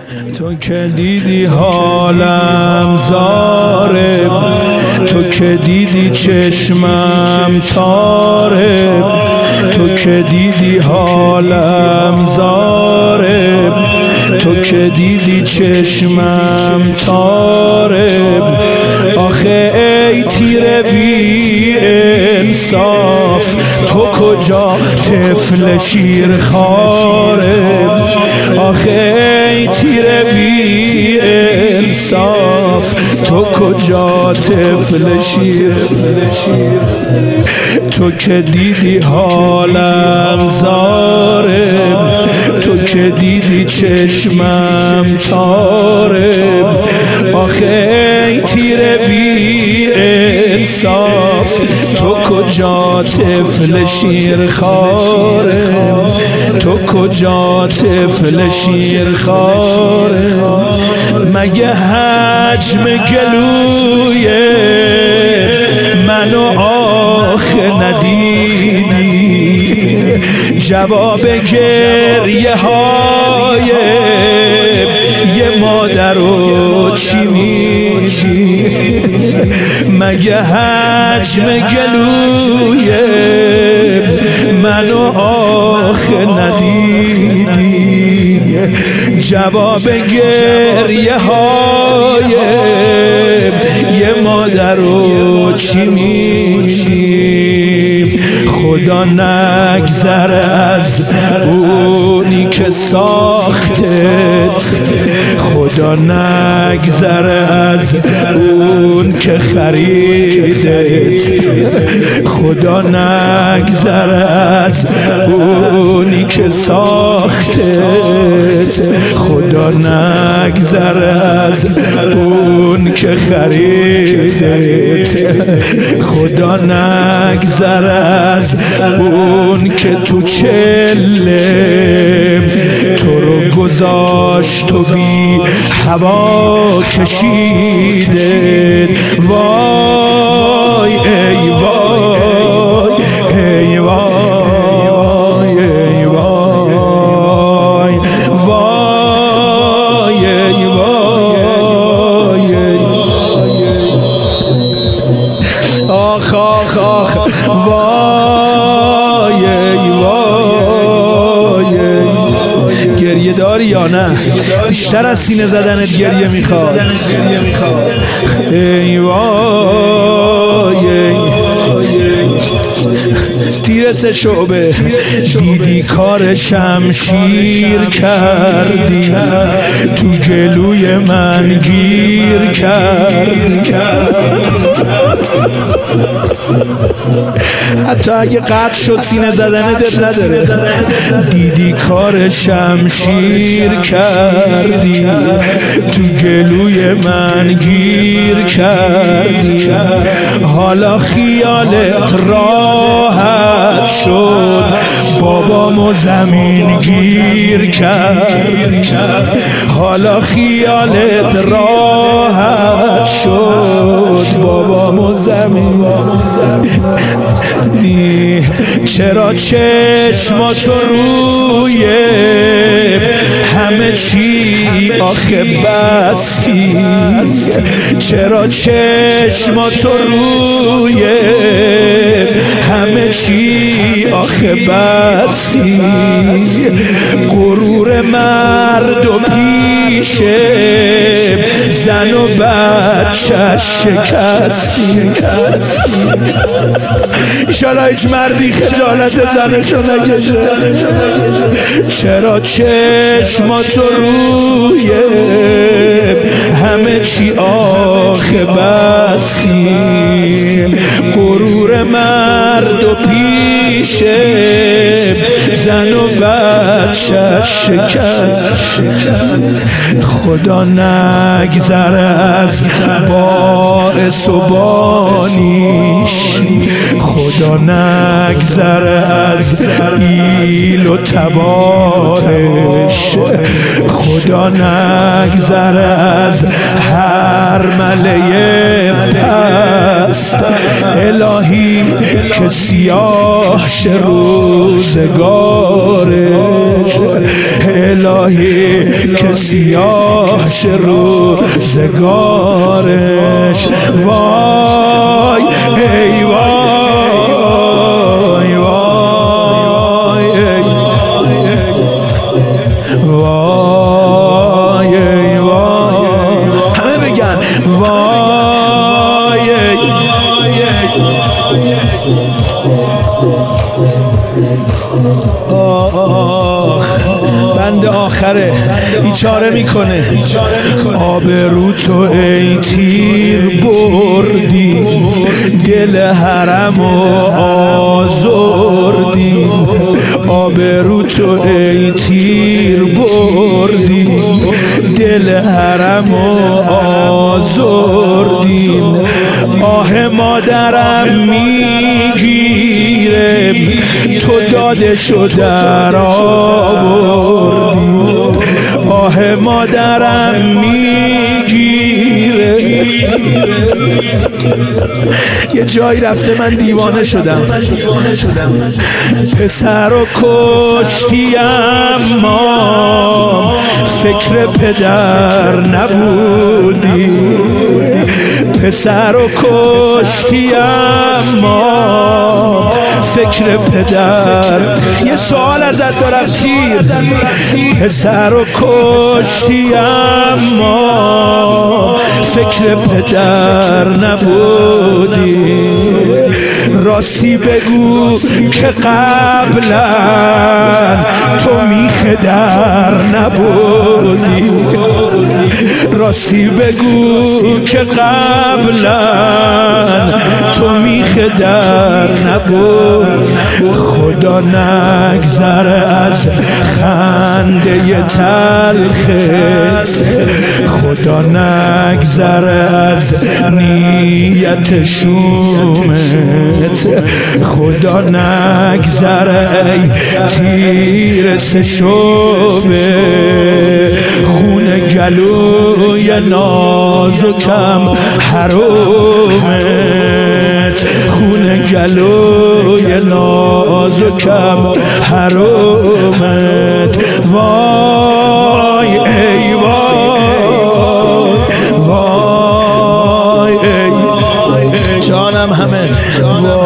تو که دیدی حالم زاره، تو که دیدی چشمم تاره، تو که دیدی حالم زاره، تو که دیدی چشمم تاره. آخه ای تیره بی انصاف، تو کجا طفل شیرخواره؟ آخه ای تیره بی انصاف، تو کجا طفل شیر؟ تو که دیدی حالم زاره، تو که دیدی چشمم تاره. آخه ای تیره بی انصاف، تو کجا طفل شیرخواره؟ تو کجا طفل شیرخواره؟ مگه حجم گلوی منو آخه ندیدی؟ جواب گریه های یه مادر رو چی میگی؟ مگه حجم گلوی منو آخه ندیدی؟ جواب گریه های یه مادر رو چی میگی؟ خدا نگذره از اونی که ساختت، خدا نگذره از اون که خریدت، خدا نگذره از اونی که ساختت، خدا نگذره از اون که خریدت، خدا نگذره از اون که تو چله تو رو گذاشت و بی هوا کشیده. وای ای وای ای وای ای وای وای ای وای آخ آخ آخ وای ای وای. گریه داری یا نه؟ بیشتر از سینه زدنت گریه میخواد. ای وای تیر سه شعبه دیدی کار شمشیر کردی، تو گلوی من گیر کردی. حتی اگه قطع شد سینه زدنت نداره. دیدی کار شمشیر کردی، تو گلوی من گیر کردی. حالا خیالت راحت شد، بابامو زمین گیر کردی. حالا خیالت راحت شد، بابامو زمین. چرا چشماتو روی همه چی آخه بستی؟ چرا چشماتو روی همه چی آخه بستی؟ غرور مرد و پیشه زن و بچه شکستی. ایشالا هیچ مردی خجالت زنشو نکشه. چرا چشماتو روی همه چی آخه بستی؟ غرور مرد و پیشه زن و بچه شکست. خدا نگذره از باعث و بانیش، خدا نگذره از ایل و تبارش، خدا نگذره از هر مله‌ی پست. الهی که سیاه شه روزگار روزگارش الهی که سیاه شه روزگارش وای ای وای وای وای ای وای همه بگن وای بند آخره بیچاره میکنه آبرو تو ای تیر بردی دل حرم و آزردی آبرو تو ای تیر بردی دل حرم و آزردی آه مادرم میگیره تو دادشو در آوردی آه مادرم میگیره یه جایی رفته من دیوانه شدم پسر و کشتی اما فکر پدر نبودی پسر و کشتی اما فکر پدر یه سوال ازت دارم تیر پسر و کشتی اما فکر پدر نبودی راستی بگو که قبلا تو میخ در نبودی راستی بگو که قبلا تو میخ در نبود خدا نگذره از خنده تلخت خدا نگذره از نیت شومت خدا نگذره ای تیر سشوبه خون گلوی نازکم حرومت خون گلوی نازکم حرومت وای ای وای وای ای جانم همه